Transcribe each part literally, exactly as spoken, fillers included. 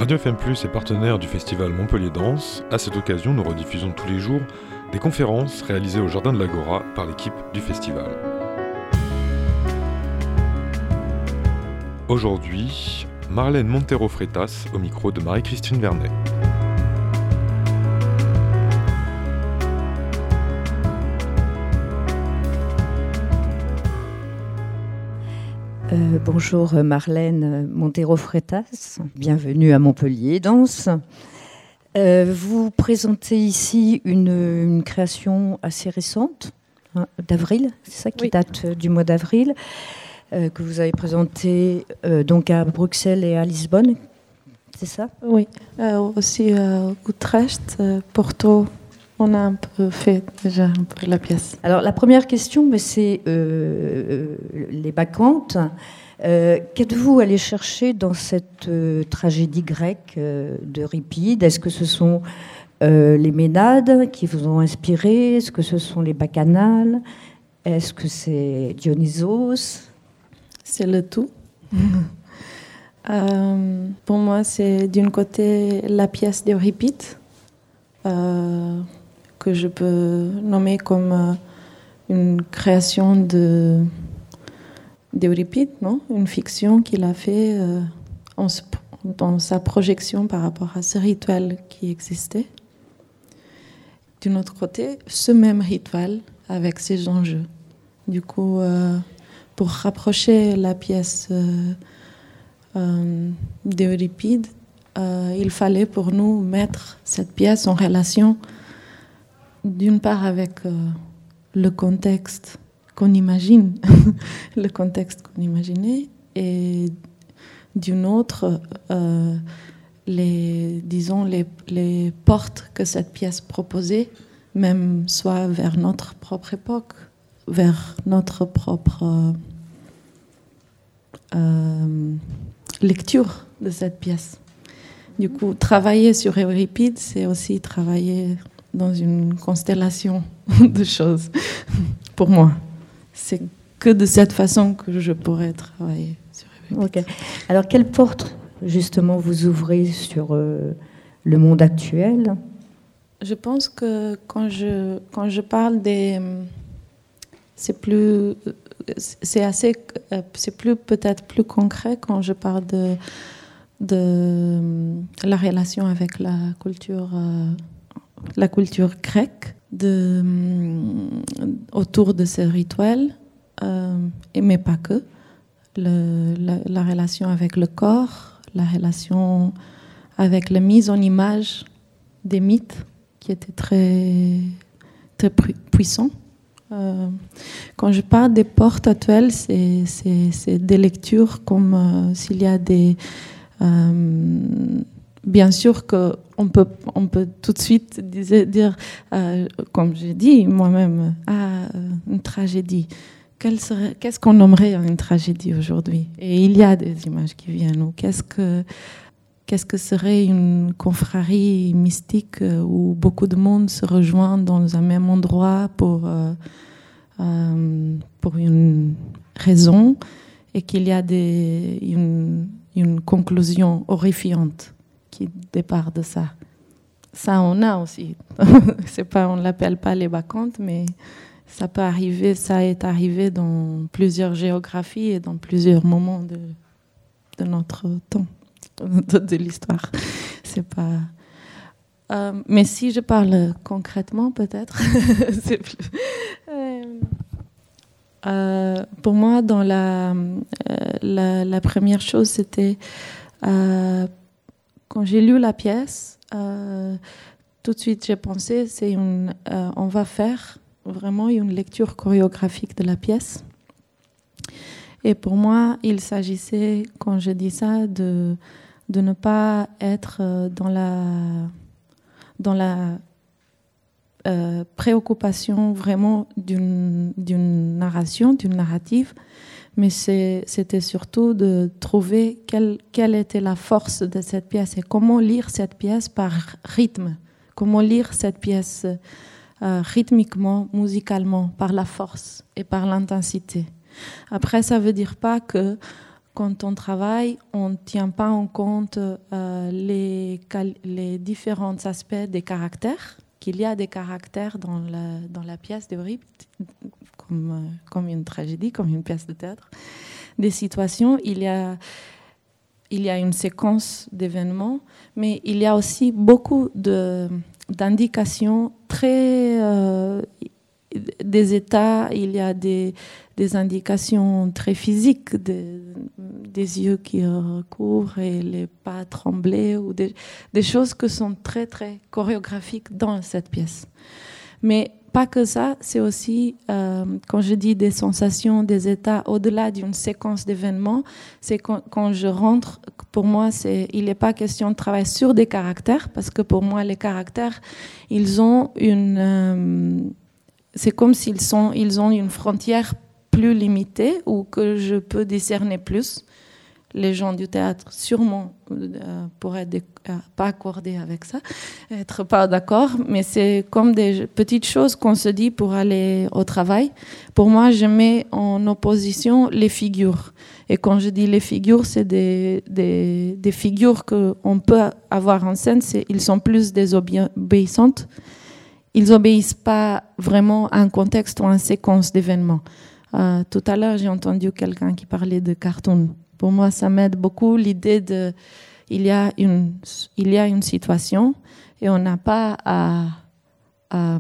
Radio F M plus est partenaire du festival Montpellier Danse. À cette occasion, nous rediffusons tous les jours des conférences réalisées au Jardin de l'Agora par l'équipe du festival. Aujourd'hui, Marlène Montero Freitas au micro de Marie-Christine Vernet. Euh, bonjour Marlène Montero Freitas, bienvenue à Montpellier Danse. Euh, vous présentez ici une, une création assez récente, hein, d'avril, c'est ça qui oui. date du mois d'avril, euh, que vous avez présentée euh, donc à Bruxelles et à Lisbonne, c'est ça ? Oui, euh, aussi à Utrecht, euh, Porto. On a un peu fait déjà un peu la pièce. Alors la première question, mais c'est euh, les bacchantes. Euh, qu'êtes-vous allé chercher dans cette euh, tragédie grecque euh, d'Euripide ? Est-ce que ce sont euh, les Ménades qui vous ont inspiré ? Est-ce que ce sont les bacchanales ? Est-ce que c'est Dionysos ? C'est le tout. euh, pour moi, c'est d'un côté la pièce d'Euripide. Euh, que je peux nommer comme euh, une création de, d'Euripide, non ? Une fiction qu'il a fait euh, en, dans sa projection par rapport à ce rituel qui existait. D'un autre côté, ce même rituel avec ses enjeux. Du coup, euh, pour rapprocher la pièce euh, euh, d'Euripide, euh, il fallait pour nous mettre cette pièce en relation d'une part avec euh, le contexte qu'on imagine, le contexte qu'on imaginait, et d'une autre, euh, les, disons, les, les portes que cette pièce proposait, même soit vers notre propre époque, vers notre propre euh, euh, lecture de cette pièce. Du coup, travailler sur Euripide, c'est aussi travailler dans une constellation de choses. Pour moi, c'est que de cette façon que je pourrais travailler sur Euripide. Ok. Alors, quelle porte, justement, vous ouvrez sur euh, le monde actuel ? Je pense que quand je, quand je parle des... C'est plus... C'est assez... C'est plus, peut-être plus concret quand je parle de... de la relation avec la culture, euh, la culture grecque, de, autour de ces rituels, euh, mais pas que. Le, la, la relation avec le corps, la relation avec la mise en image des mythes, qui était très, très puissant. Euh, quand je parle des portes actuelles, c'est, c'est, c'est des lectures comme euh, s'il y a des... Euh, bien sûr qu'on peut, on peut tout de suite dire, dire euh, comme j'ai dit moi-même, ah, une tragédie. Quelle serait, qu'est-ce qu'on nommerait une tragédie aujourd'hui ? Et il y a des images qui viennent. Ou qu'est-ce que, qu'est-ce que serait une confrérie mystique où beaucoup de monde se rejoint dans un même endroit pour, euh, euh, pour une raison et qu'il y a des, une une conclusion horrifiante qui départ de ça. Ça, on a aussi. C'est pas, on ne l'appelle pas les bacchantes, mais ça peut arriver, ça est arrivé dans plusieurs géographies et dans plusieurs moments de, de notre temps, de, de l'histoire. C'est pas... Euh, mais si je parle concrètement, peut-être, c'est plus... Euh, Euh, pour moi, dans la, euh, la, la première chose, c'était euh, quand j'ai lu la pièce, euh, tout de suite j'ai pensé, c'est une, euh, on va faire vraiment une lecture chorégraphique de la pièce. Et pour moi, il s'agissait, quand je dis ça, de, de ne pas être dans la, dans la Euh, préoccupation vraiment d'une, d'une narration, d'une narrative, mais c'est, c'était surtout de trouver quelle, quelle était la force de cette pièce et comment lire cette pièce par rythme, comment lire cette pièce euh, rythmiquement, musicalement, par la force et par l'intensité. Après, ça ne veut dire pas que quand on travaille, on ne tient pas en compte euh, les, les différents aspects des caractères, qu'il y a des caractères dans la, dans la pièce d'Euripte, comme, euh, comme une tragédie, comme une pièce de théâtre. Des situations, il y a, il y a une séquence d'événements, mais il y a aussi beaucoup de, d'indications très... Euh, des états, il y a des, des indications très physiques, des, des yeux qui recouvrent et les pas trembler, ou des, des choses qui sont très, très chorégraphiques dans cette pièce. Mais pas que ça, c'est aussi, euh, quand je dis des sensations, des états, au-delà d'une séquence d'événements, c'est quand, quand je rentre, pour moi, c'est, il n'est pas question de travailler sur des caractères, parce que pour moi, les caractères, ils ont une... Euh, c'est comme s'ils sont, ils ont une frontière plus limitée ou que je peux discerner plus. Les gens du théâtre, sûrement, euh, pourraient être euh, pas accordés avec ça, être pas d'accord, mais c'est comme des petites choses qu'on se dit pour aller au travail. Pour moi, je mets en opposition les figures. Et quand je dis les figures, c'est des, des, des figures qu'on peut avoir en scène, c'est, ils sont plus désobéissantes. Ils n'obéissent pas vraiment à un contexte ou à une séquence d'événements. Euh, tout à l'heure, j'ai entendu quelqu'un qui parlait de cartoon. Pour moi, ça m'aide beaucoup l'idée de il y a une, il y a une situation et on n'a pas à, à,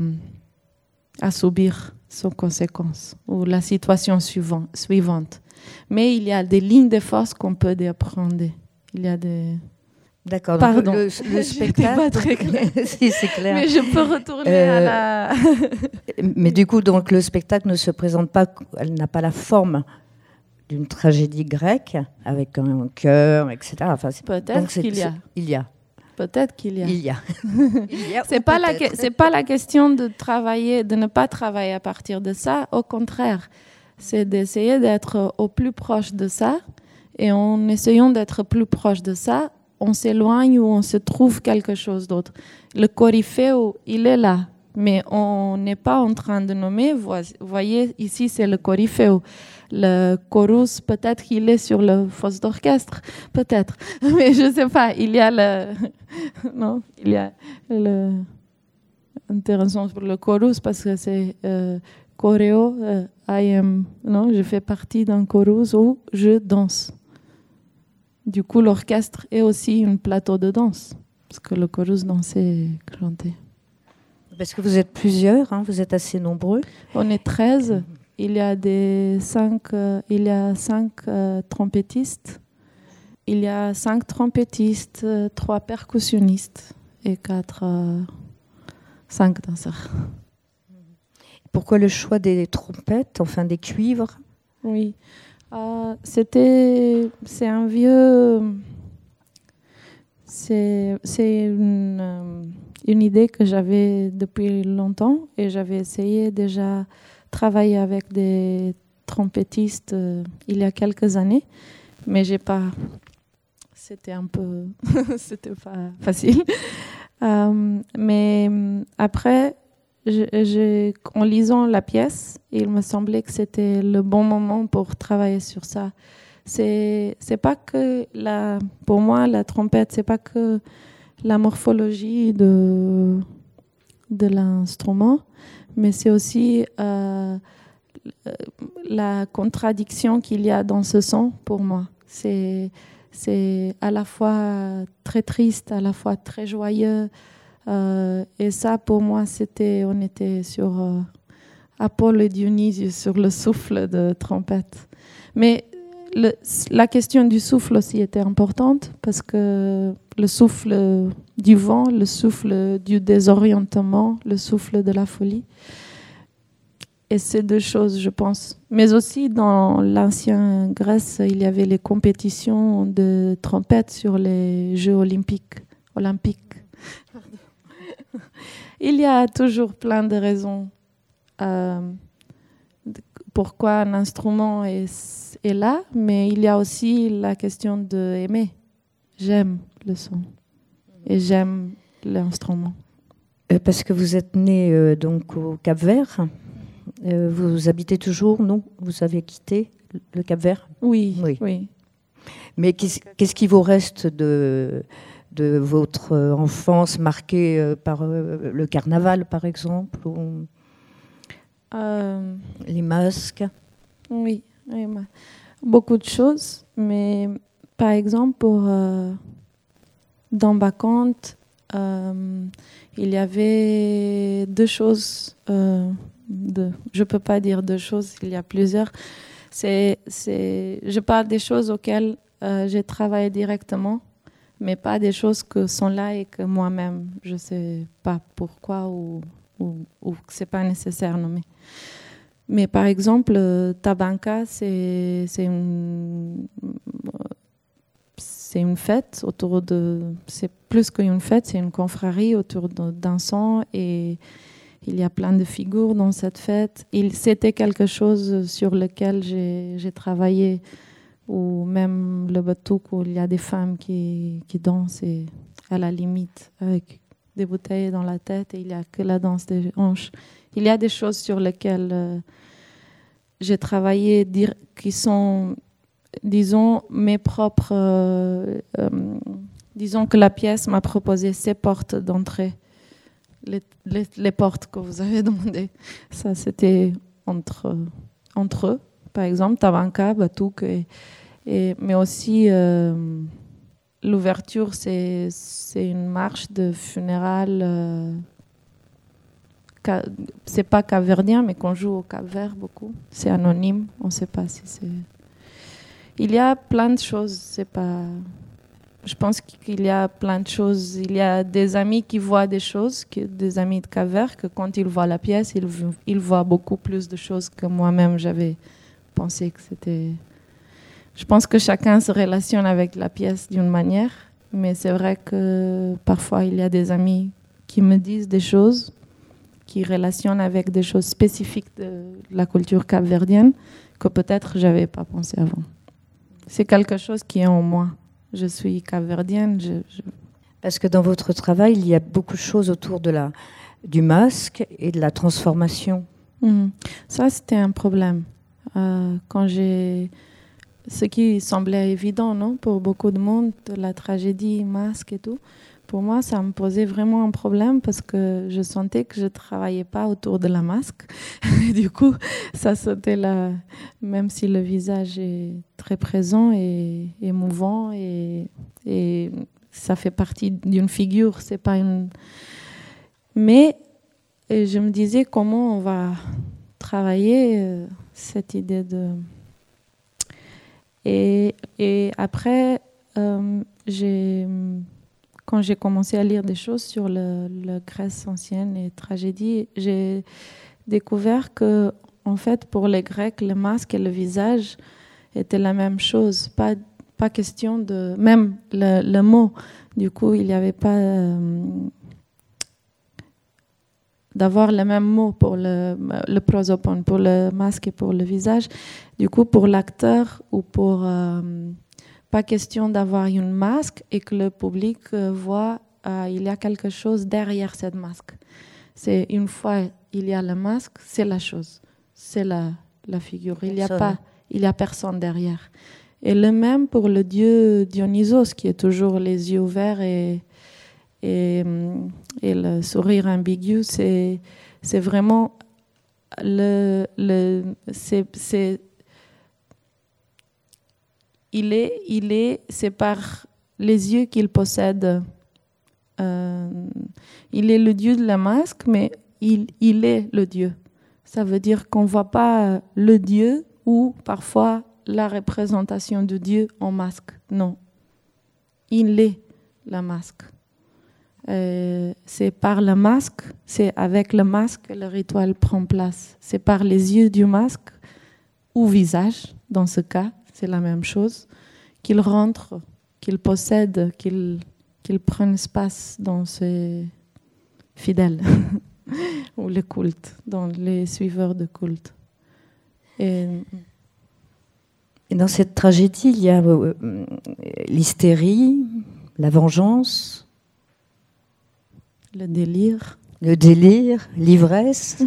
à subir ses conséquences ou la situation suivante, suivante. Mais il y a des lignes de force qu'on peut apprendre. Il y a des... D'accord. Pardon. Le, le spectacle. Pas très clair. Si, c'est clair. Mais je peux retourner euh, à la. Mais du coup, donc le spectacle ne se présente pas. Elle n'a pas la forme d'une tragédie grecque avec un chœur, et cetera. Enfin, c'est, peut-être c'est, qu'il y a. Il y a. Peut-être qu'il y a. Il y a. Il y a c'est pas la. C'est pas la question de travailler, de ne pas travailler à partir de ça. Au contraire, c'est d'essayer d'être au plus proche de ça, et en essayant d'être plus proche de ça, on s'éloigne ou on se trouve quelque chose d'autre. Le coryphéo, il est là, mais on n'est pas en train de nommer. Vous voyez, ici, c'est le coryphéo. Le chorus, peut-être qu'il est sur le fosse d'orchestre, peut-être. Mais je ne sais pas, il y a le... non, il y a le... intéressant pour le chorus parce que c'est euh, choréo, euh, I am... Non, je fais partie d'un chorus où je danse. Du coup, l'orchestre est aussi un plateau de danse, parce que le chorus dansait et chantait. Parce que vous êtes plusieurs, hein, vous êtes assez nombreux. On est treize. Il y a des cinq, euh, il y a cinq euh, trompettistes. Il y a cinq trompettistes, euh, trois percussionnistes et quatre, euh, cinq danseurs. Pourquoi le choix des trompettes, enfin des cuivres ? Oui. Euh, c'était, c'est un vieux, c'est, c'est une, euh, une idée que j'avais depuis longtemps et j'avais essayé déjà travailler avec des trompettistes euh, il y a quelques années, mais j'ai pas, c'était un peu, c'était pas facile. Euh, mais après, Je, je, en lisant la pièce, il me semblait que c'était le bon moment pour travailler sur ça. C'est, c'est pas que la, pour moi, la trompette, c'est pas que la morphologie de, de l'instrument, mais c'est aussi euh, la contradiction qu'il y a dans ce son pour moi. C'est, c'est à la fois très triste, à la fois très joyeux. Euh, et ça, pour moi, c'était, on était sur euh, Apollo et Dionysius, sur le souffle de trompette. Mais le, la question du souffle aussi était importante parce que le souffle du vent, le souffle du désorientement, le souffle de la folie. Et ces deux choses, je pense. Mais aussi, dans l'ancienne Grèce, il y avait les compétitions de trompette sur les Jeux olympiques. olympiques. Il y a toujours plein de raisons euh, pourquoi un instrument est, est là, mais il y a aussi la question d'aimer. J'aime le son et j'aime l'instrument. Euh, parce que vous êtes né euh, donc au Cap-Vert. Euh, vous habitez toujours, non ? Vous avez quitté le Cap-Vert ? Oui, oui. oui. Mais qu'est-ce, qu'est-ce qui vous reste de, de votre enfance marquée par le carnaval, par exemple, ou Euh, les masques? oui, oui, beaucoup de choses. Mais par exemple, pour, euh, dans Bacchante, euh, il y avait deux choses. Euh, de, je ne peux pas dire deux choses, il y a plusieurs. C'est, c'est, je parle des choses auxquelles euh, j'ai travaillé directement, mais pas des choses qui sont là et que moi-même, je ne sais pas pourquoi ou, ou, ou que ce n'est pas nécessaire nommer. Mais par exemple, Tabanka, c'est, c'est, une, c'est une fête autour de... C'est plus qu'une fête, c'est une confrérie autour de, d'un son et il y a plein de figures dans cette fête. Il, c'était quelque chose sur lequel j'ai, j'ai travaillé, ou même le batouk où il y a des femmes qui, qui dansent et à la limite avec des bouteilles dans la tête et il n'y a que la danse des hanches. Il y a des choses sur lesquelles euh, j'ai travaillé dire, qui sont, disons, mes propres... Euh, euh, disons que la pièce m'a proposé ces portes d'entrée, les, les, les portes que vous avez demandées. Ça, c'était entre, entre eux. Par exemple, Tabanka, Batouk, et, et, mais aussi euh, l'ouverture, c'est, c'est une marche de funérailles... Euh, c'est pas capverdien, mais qu'on joue au Cap-Vert beaucoup. C'est anonyme, on ne sait pas si c'est... Il y a plein de choses, c'est pas... Je pense qu'il y a plein de choses. Il y a des amis qui voient des choses, que, des amis de Cap-Vert, que quand ils voient la pièce, ils, ils voient beaucoup plus de choses que moi-même j'avais pensé que c'était... Je pense que chacun se relationne avec la pièce d'une manière, mais c'est vrai que parfois il y a des amis qui me disent des choses qui relationnent avec des choses spécifiques de la culture capverdienne que peut-être je n'avais pas pensé avant. C'est quelque chose qui est en moi. Je suis capverdienne. Je, je... Parce que dans votre travail, il y a beaucoup de choses autour de la, du masque et de la transformation. Mmh. Ça, c'était un problème. Euh, quand j'ai... Ce qui semblait évident, non, pour beaucoup de monde, la tragédie, masque et tout. Pour moi, ça me posait vraiment un problème parce que je sentais que je ne travaillais pas autour de la masque. Et du coup, ça sautait là, même si le visage est très présent et émouvant et, et ça fait partie d'une figure, c'est pas une... Mais et je me disais comment on va travailler euh, cette idée de... Et, et après, euh, j'ai... Quand j'ai commencé à lire des choses sur la Grèce ancienne et tragédie, j'ai découvert que, en fait, pour les Grecs, le masque et le visage étaient la même chose. Pas, pas question de... Même le, le mot, du coup, il n'y avait pas... Euh, d'avoir le même mot pour le, le prosopone, pour le masque et pour le visage. Du coup, pour l'acteur ou pour... Euh, pas question d'avoir une masque et que le public euh, voit euh, il y a quelque chose derrière cette masque. C'est une fois il y a le masque, c'est la chose, c'est la, la figure. Il n'y a pas, il y a personne derrière. Et le même pour le dieu Dionysos qui est toujours les yeux ouverts et et, et le sourire ambigu. C'est c'est vraiment le le c'est c'est Il est, il est, c'est par les yeux qu'il possède. Euh, il est le dieu de la masque, mais il, il est le dieu. Ça veut dire qu'on ne voit pas le dieu ou parfois la représentation de Dieu en masque. Non. Il est la masque. Euh, c'est par le masque, c'est avec le masque que le rituel prend place. C'est par les yeux du masque ou visage, dans ce cas. C'est la même chose, qu'il rentre, qu'il possède, qu'il, qu'il prenne espace dans ses fidèles, ou le culte, dans les suiveurs de culte. Et, Et dans cette tragédie, il y a euh, l'hystérie, la vengeance, le délire. Le délire, l'ivresse.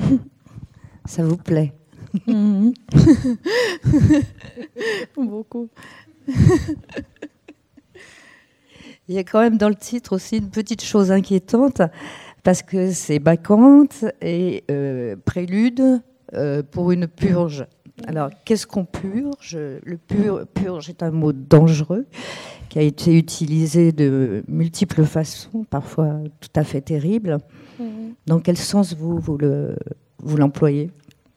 Ça vous plaît? Mmh. Beaucoup. Il y a quand même dans le titre aussi une petite chose inquiétante, parce que c'est bacchante et euh, prélude euh, pour une purge. Alors, qu'est-ce qu'on purge ? Le pur, purge est un mot dangereux qui a été utilisé de multiples façons, parfois tout à fait terribles. Mmh. Dans quel sens vous, vous, le, vous l'employez ?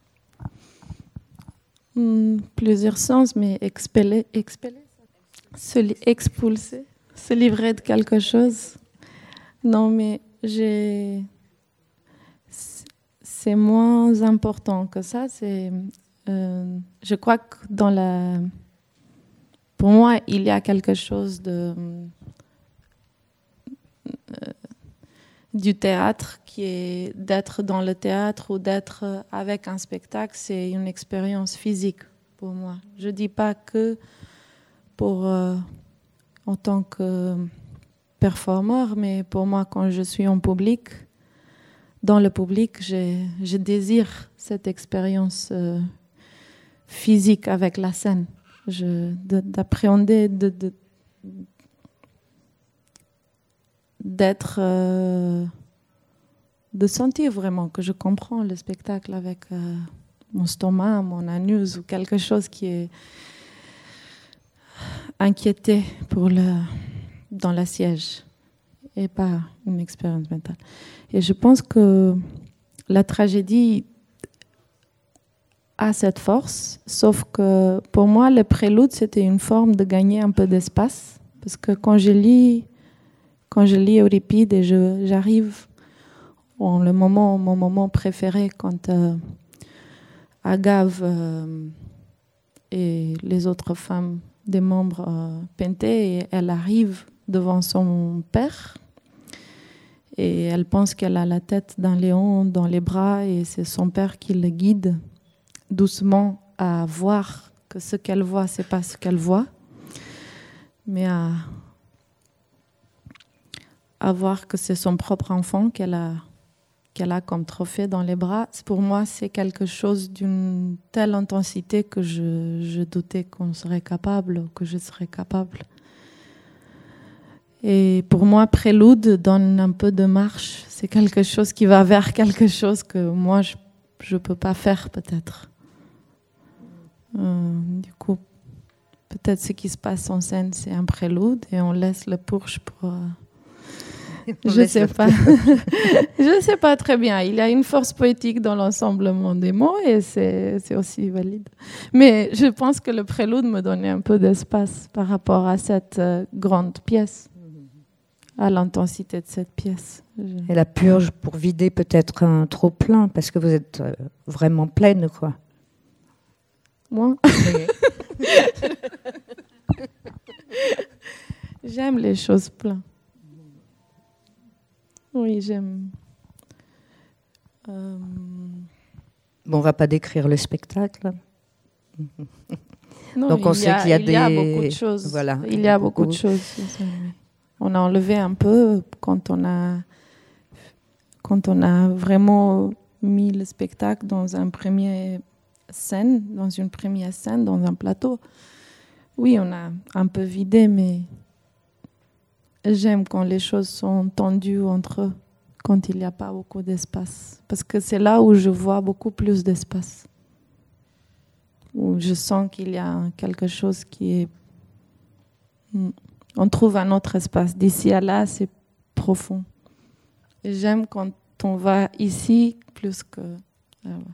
mmh, Plusieurs sens, mais expeller, expeller se li- expulser, se livrer de quelque chose. Non, mais j'ai... c'est moins important que ça. C'est... Euh, je crois que dans la... Pour moi, il y a quelque chose de... Euh, du théâtre qui est d'être dans le théâtre ou d'être avec un spectacle, c'est une expérience physique pour moi. Je ne dis pas que pour, euh, en tant que performeur, mais pour moi, quand je suis en public, dans le public, je, je désire cette expérience euh, physique avec la scène. Je, de, d'appréhender, de, de, d'être, euh, de sentir vraiment que je comprends le spectacle avec euh, mon stomac, mon anus ou quelque chose qui est inquiété pour le, dans la siège et pas une expérience mentale. Et je pense que la tragédie a cette force, sauf que pour moi, le prélude, c'était une forme de gagner un peu d'espace. Parce que quand je lis, quand je lis Euripide, et je, j'arrive en le moment, mon moment préféré, quand euh, Agave euh, et les autres femmes des membres euh, Pentée, et elle arrive devant son père, et elle pense qu'elle a la tête d'un lion dans les bras, et c'est son père qui le guide doucement à voir que ce qu'elle voit, c'est pas ce qu'elle voit, mais à, à voir que c'est son propre enfant qu'elle a, qu'elle a comme trophée dans les bras. Pour moi, c'est quelque chose d'une telle intensité que je, je doutais qu'on serait capable, que je serais capable. Et pour moi, prélude donne un peu de marche. C'est quelque chose qui va vers quelque chose que moi, je ne peux pas faire, peut-être. Euh, du coup, peut-être ce qui se passe en scène, c'est un prélude et on laisse le Purge pour... Euh... Je ne sais pas. Je ne sais pas très bien. Il y a une force poétique dans l'ensemblement des mots et c'est, c'est aussi valide. Mais je pense que le prélude me donnait un peu d'espace par rapport à cette euh, grande pièce, à l'intensité de cette pièce. Et la purge pour vider peut-être un trop plein, parce que vous êtes euh, vraiment pleine, quoi. Moi J'aime les choses pleines. Oui, j'aime. Euh... Bon, on ne va pas décrire le spectacle. Non, donc on il sait y a, qu'il y a il des... y a beaucoup de choses. Voilà. Il y a beaucoup de choses. On a enlevé un peu quand on a, quand on a vraiment mis le spectacle dans un premier scène, dans une première scène, dans un plateau. Oui, on a un peu vidé, mais j'aime quand les choses sont tendues entre eux, quand il n'y a pas beaucoup d'espace. Parce que c'est là où je vois beaucoup plus d'espace. Où je sens qu'il y a quelque chose qui est... On trouve un autre espace. D'ici à là, c'est profond. Et j'aime quand on va ici plus que... Ah ouais.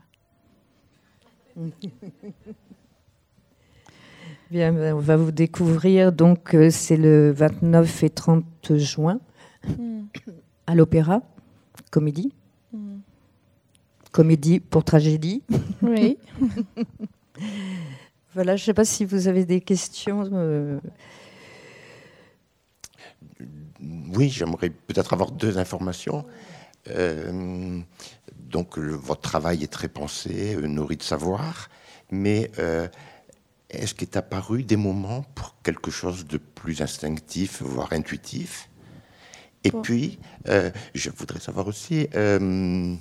Bien, on va vous découvrir. Donc, c'est le vingt-neuf et trente juin mm. à l'Opéra, comédie. Mm. Comédie pour tragédie. Oui. Voilà, je ne sais pas si vous avez des questions. Euh... Oui, j'aimerais peut-être avoir deux informations. Euh, donc, le, votre travail est très pensé, euh, nourri de savoir, mais euh, est-ce qu'il est apparu des moments pour quelque chose de plus instinctif, voire intuitif ? Et bon. puis, euh, je voudrais savoir aussi... Euh,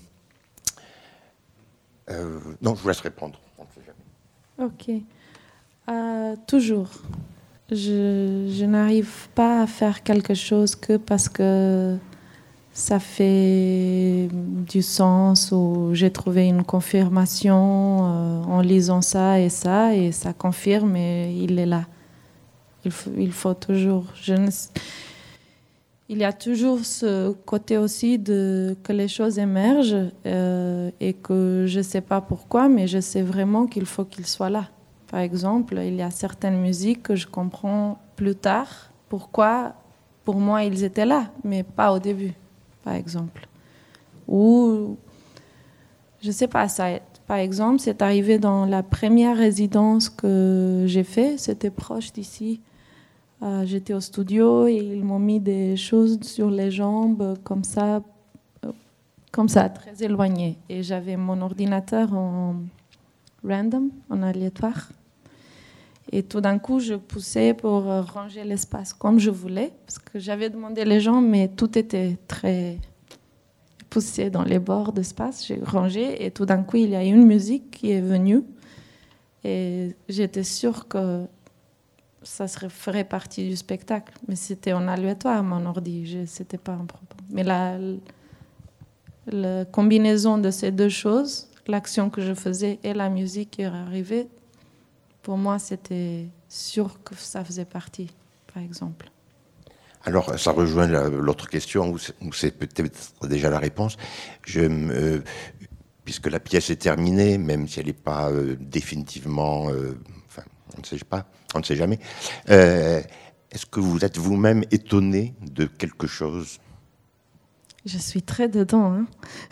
euh, non, je vous laisse répondre. Ok. Euh, toujours. je, je n'arrive pas à faire quelque chose que parce que ça fait du sens ou j'ai trouvé une confirmation euh, en lisant ça et ça et ça confirme et il est là. Il faut, il faut toujours... Je ne, il y a toujours ce côté aussi de, que les choses émergent euh, et que je ne sais pas pourquoi, mais je sais vraiment qu'il faut qu'ils soient là. Par exemple, il y a certaines musiques que je comprends plus tard pourquoi, pour moi, ils étaient là, mais pas au début, par exemple. Ou, je ne sais pas, ça, par exemple, c'est arrivé dans la première résidence que j'ai faite, c'était proche d'ici. Euh, j'étais au studio et ils m'ont mis des choses sur les jambes comme ça, euh, comme ça, très éloignées. Et j'avais mon ordinateur en random, en aléatoire. Et tout d'un coup, je poussais pour ranger l'espace comme je voulais, parce que j'avais demandé les gens, mais tout était très poussé dans les bords d'espace. J'ai rangé et tout d'un coup, il y a une musique qui est venue. Et j'étais sûre que ça serait, ferait partie du spectacle. Mais c'était en aléatoire, mon ordi. Je, c'était pas un problème. Mais la, la combinaison de ces deux choses, l'action que je faisais et la musique qui est arrivée, pour moi, c'était sûr que ça faisait partie, par exemple. Alors, ça rejoint la, l'autre question, où c'est, où c'est peut-être déjà la réponse. Je, euh, puisque la pièce est terminée, même si elle n'est pas euh, définitivement... Euh, enfin, on ne sait pas, on ne sait jamais. Euh, est-ce que vous êtes vous-même étonné de quelque chose ? Je suis très dedans. Hein.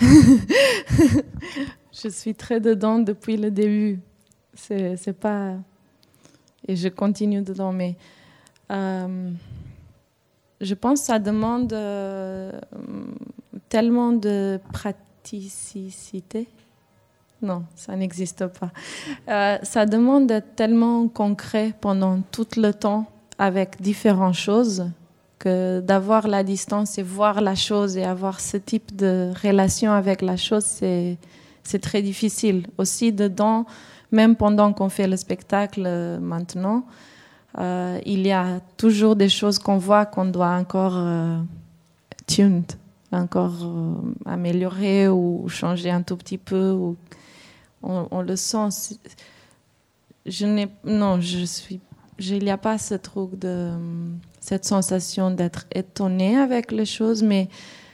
Je suis très dedans depuis le début. C'est, c'est pas... Et je continue dedans, mais euh, je pense que ça demande euh, tellement de praticité. Non, ça n'existe pas. Euh, ça demande d'être tellement concret pendant tout le temps avec différentes choses que d'avoir la distance et voir la chose et avoir ce type de relation avec la chose, c'est, c'est très difficile. Aussi dedans... Même pendant qu'on fait le spectacle euh, maintenant, euh, il y a toujours des choses qu'on voit qu'on doit encore euh, tuned, encore euh, améliorer ou changer un tout petit peu. Ou on, on le sent. Je n'ai, non, je suis, je, il n'y a pas ce truc de cette sensation d'être étonné avec les choses, mais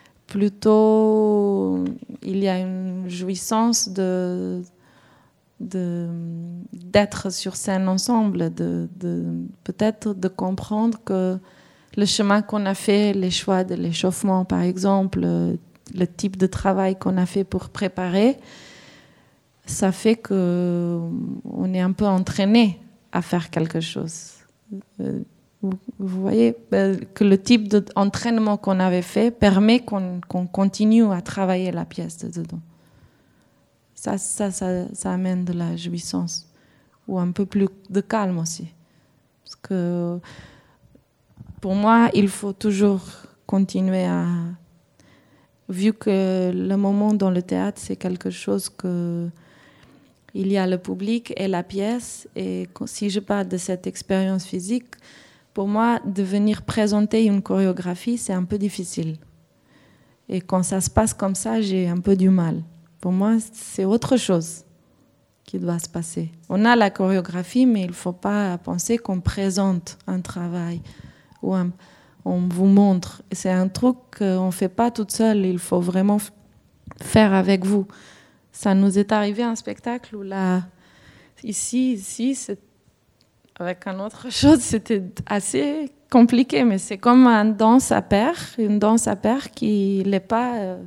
plutôt il y a une jouissance de De, d'être sur scène ensemble, de, de, peut-être de comprendre que le chemin qu'on a fait, les choix de l'échauffement par exemple, le, le type de travail qu'on a fait pour préparer, ça fait qu'on est un peu entraîné à faire quelque chose. Vous, vous voyez que le type d'entraînement qu'on avait fait permet qu'on, qu'on continue à travailler la pièce de dedans. Ça, ça, ça, ça amène de la jouissance ou un peu plus de calme aussi. Parce que pour moi, il faut toujours continuer à... Vu que le moment dans le théâtre, c'est quelque chose que... Il y a le public et la pièce. Et si je parle de cette expérience physique, pour moi, de venir présenter une chorégraphie, c'est un peu difficile. Et quand ça se passe comme ça, j'ai un peu du mal. Pour moi, c'est autre chose qui doit se passer. On a la chorégraphie, mais il ne faut pas penser qu'on présente un travail ou un, on vous montre. C'est un truc qu'on ne fait pas toute seule, il faut vraiment faire avec vous. Ça nous est arrivé un spectacle où là, ici, ici, c'est, avec une autre chose, c'était assez compliqué, mais c'est comme une danse à pair, une danse à pair qui n'est pas... Euh,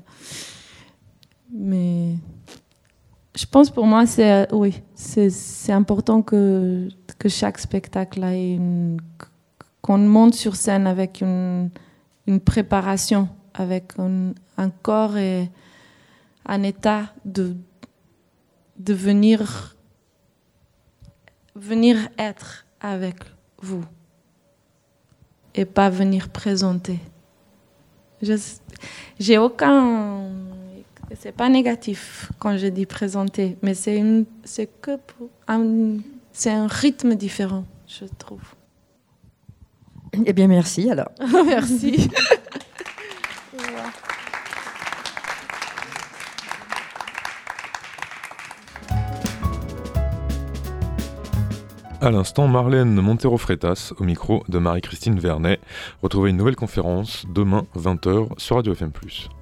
Mais je pense pour moi, c'est, oui, c'est, c'est important que, que chaque spectacle ait une, qu'on monte sur scène avec une, une préparation, avec un, un corps et un état de, de venir, venir être avec vous et pas venir présenter. Je, j'ai aucun... C'est pas négatif quand je dis présenter, mais c'est, une, c'est que pour un, c'est un rythme différent, je trouve. Eh bien, merci alors. Merci. À l'instant, Marlène Montero-Freitas au micro de Marie-Christine Vernet. Retrouvez une nouvelle conférence demain vingt heures sur Radio F M plus.